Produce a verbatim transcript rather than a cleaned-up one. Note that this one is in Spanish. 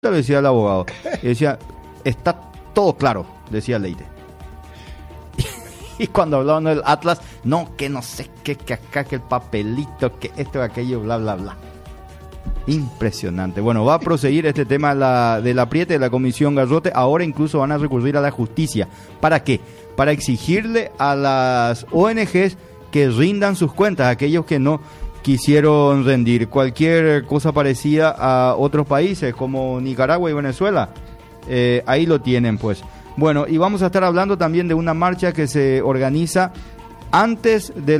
lo decía el abogado. Y decía, está todo claro, decía Leite. Y cuando hablaban del Atlas, no, que no sé qué, que acá, que el papelito, que esto, aquello, bla, bla, bla. Impresionante. Bueno, va a proseguir este tema de la, del apriete de la Comisión Garrote. Ahora incluso van a recurrir a la justicia. ¿Para qué? Para exigirle a las O N Ges que rindan sus cuentas, aquellos que no quisieron rendir. Cualquier cosa parecida a otros países como Nicaragua y Venezuela, eh, ahí lo tienen pues. Bueno, y vamos a estar hablando también de una marcha que se organiza antes de